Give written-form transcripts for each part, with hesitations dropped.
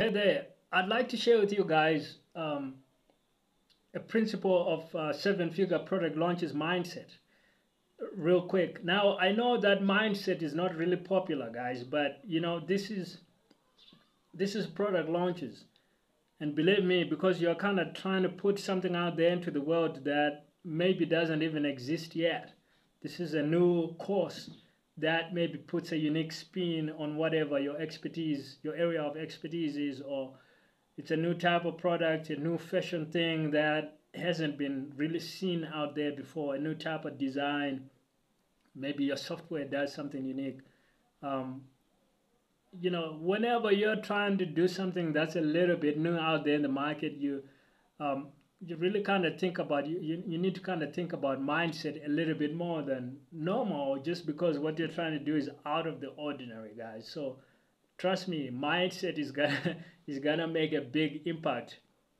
Hey there, I'd like to share with you guys a principle of seven-figure product launches mindset real quick. Now, I know that mindset is not really popular, guys, but this is product launches. And believe me, because you're kind of trying to put something out there into the world that maybe doesn't even exist yet. This is a new course that maybe puts a unique spin on whatever your expertise, your area of expertise is, or it's a new type of product, a new fashion thing that hasn't been really seen out there before, a new type of design. Maybe your software does something unique. Um, Whenever you're trying to do something that's a little bit new out there in the market, um, you really kind of think about you need to kind of think about mindset a little bit more than normal, just because what you're trying to do is out of the ordinary, guys. So trust me, mindset is gonna is gonna make a big impact.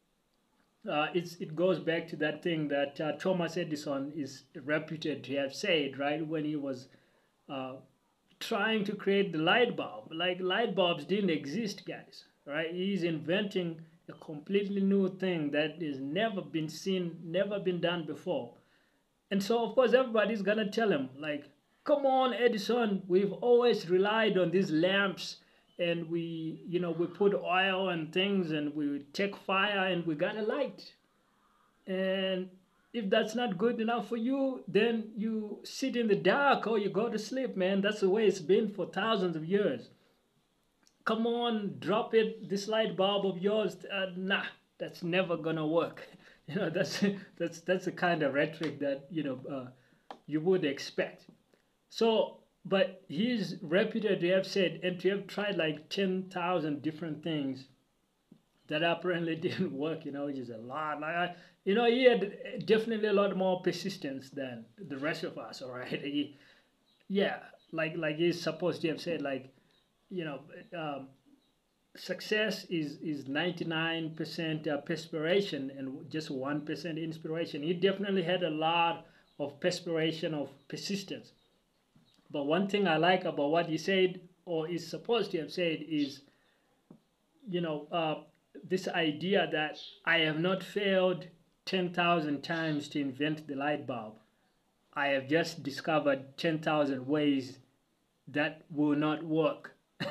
It goes back to that thing that Thomas Edison is reputed to have said, right, when he was uh, trying to create the light bulb. Like, light bulbs didn't exist, guys, right? He's inventing a completely new thing that has never been seen, never been done before. And so, of course, everybody's gonna tell him, like, come on, Edison, we've always relied on these lamps, and we put oil and things, and we take fire, and we got a light. And if that's not good enough for you, then you sit in the dark or you go to sleep, man. That's the way it's been for thousands of years. Come on, drop it, this light bulb of yours. Nah, that's never gonna work. That's the kind of rhetoric that you would expect. So, but he's reputed to have said and to have tried like 10,000 different things that apparently didn't work, which is a lot. He had definitely a lot more persistence than the rest of us, all right? Yeah, like he's supposed to have said, like, you know, um, success is 99% perspiration and just 1% inspiration. He definitely had a lot of perspiration, of persistence. But one thing I like about what he said, or is supposed to have said, is you know, uh, this idea that I have not failed 10,000 times to invent the light bulb. I have just discovered 10,000 ways that will not work.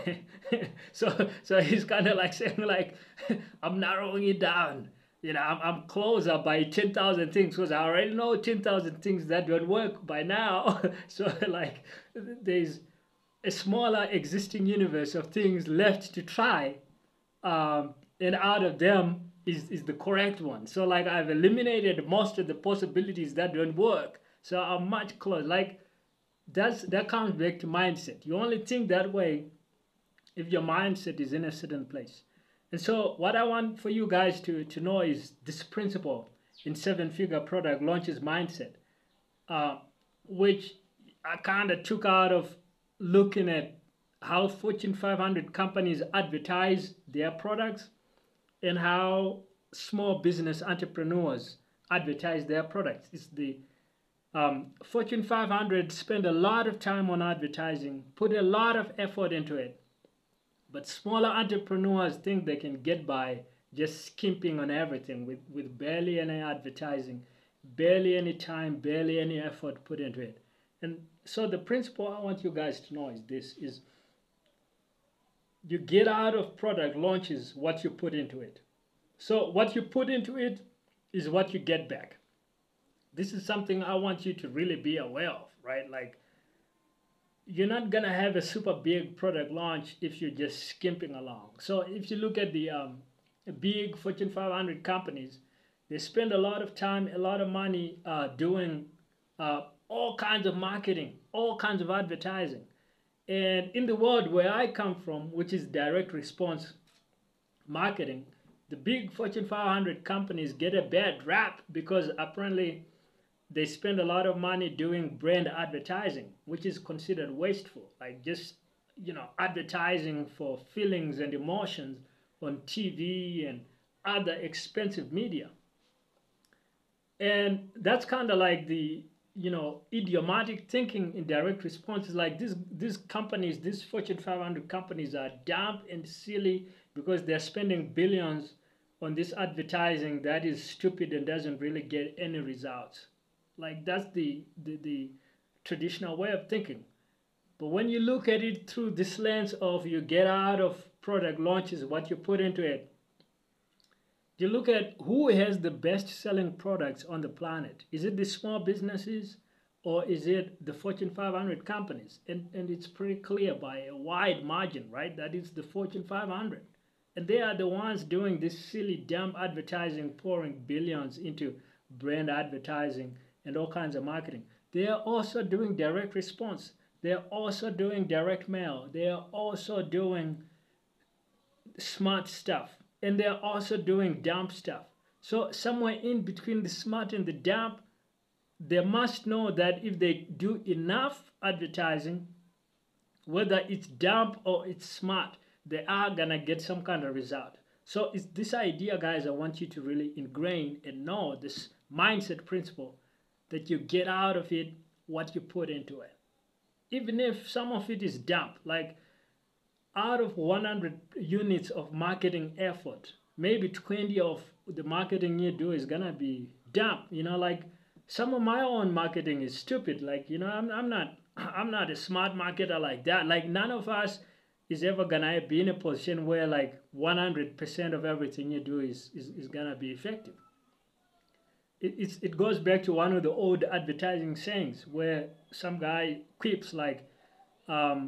So he's kind of like saying, like, I'm narrowing it down. I'm closer by 10,000 things because I already know 10,000 things that don't work by now. So, like, there's a smaller existing universe of things left to try, and out of them is the correct one. So, like, I've eliminated most of the possibilities that don't work. So I'm much closer. Like, that comes back to mindset. You only think that way if your mindset is in a certain place. And so what I want for you guys to know is this principle in seven-figure product launches mindset, uh, which I kind of took out of looking at how Fortune 500 companies advertise their products and how small business entrepreneurs advertise their products. It's the Fortune 500 spend a lot of time on advertising, put a lot of effort into it, but smaller entrepreneurs think they can get by just skimping on everything with barely any advertising, barely any time, barely any effort put into it. And so the principle I want you guys to know is this: is you get out of product launches what you put into it. So what you put into it is what you get back. This is something I want you to really be aware of, right? Like, you're not gonna have a super big product launch if you're just skimping along. So if you look at the big Fortune 500 companies, they spend a lot of time, a lot of money doing all kinds of marketing, all kinds of advertising. And in the world where I come from, which is direct response marketing, the big Fortune 500 companies get a bad rap because apparently they spend a lot of money doing brand advertising, which is considered wasteful. Like, just, advertising for feelings and emotions on TV and other expensive media. And that's kind of like the idiomatic thinking in direct response. Is like, these companies, these Fortune 500 companies, are dumb and silly because they're spending billions on this advertising that is stupid and doesn't really get any results. Like that's the traditional way of thinking. But when you look at it through this lens of you get out of product launches, what you put into it, you look at who has the best selling products on the planet. Is it the small businesses or is it the Fortune 500 companies? And it's pretty clear by a wide margin, right? That is the Fortune 500. And they are the ones doing this silly, dumb advertising, pouring billions into brand advertising and all kinds of marketing. They are also doing direct response. They are also doing direct mail. They are also doing smart stuff. And they are also doing dumb stuff. So somewhere in between the smart and the dumb, they must know that if they do enough advertising, whether it's dumb or it's smart, they are gonna get some kind of result. So it's this idea, guys, I want you to really ingrain and know this mindset principle that you get out of it what you put into it. Even if some of it is dumb, like out of 100 units of marketing effort, maybe 20 of the marketing you do is gonna be dumb. Like some of my own marketing is stupid. Like, I'm not I'm not a smart marketer like that. Like none of us is ever gonna be in a position where like 100% of everything you do is gonna be effective. It goes back to one of the old advertising sayings where some guy quips like, um,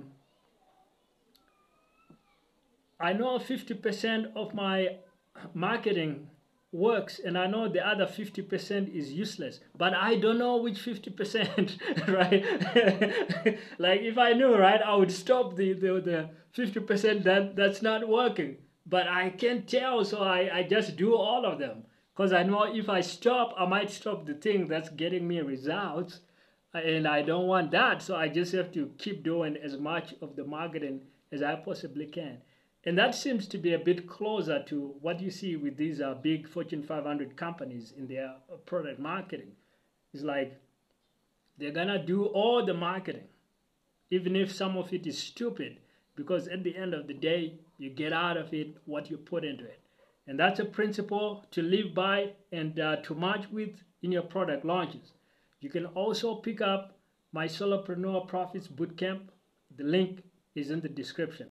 I know 50% of my marketing works and I know the other 50% is useless, but I don't know which 50%, right? Like if I knew, right, I would stop the 50% that's not working, but I can't tell, so I just do all of them because I know if I stop, I might stop the thing that's getting me results, and I don't want that, so I just have to keep doing as much of the marketing as I possibly can. And that seems to be a bit closer to what you see with these big Fortune 500 companies in their product marketing. It's like they're gonna do all the marketing, even if some of it is stupid, because at the end of the day, you get out of it what you put into it. And that's a principle to live by and to match with in your product launches. You can also pick up my Solopreneur Profits Bootcamp. The link is in the description.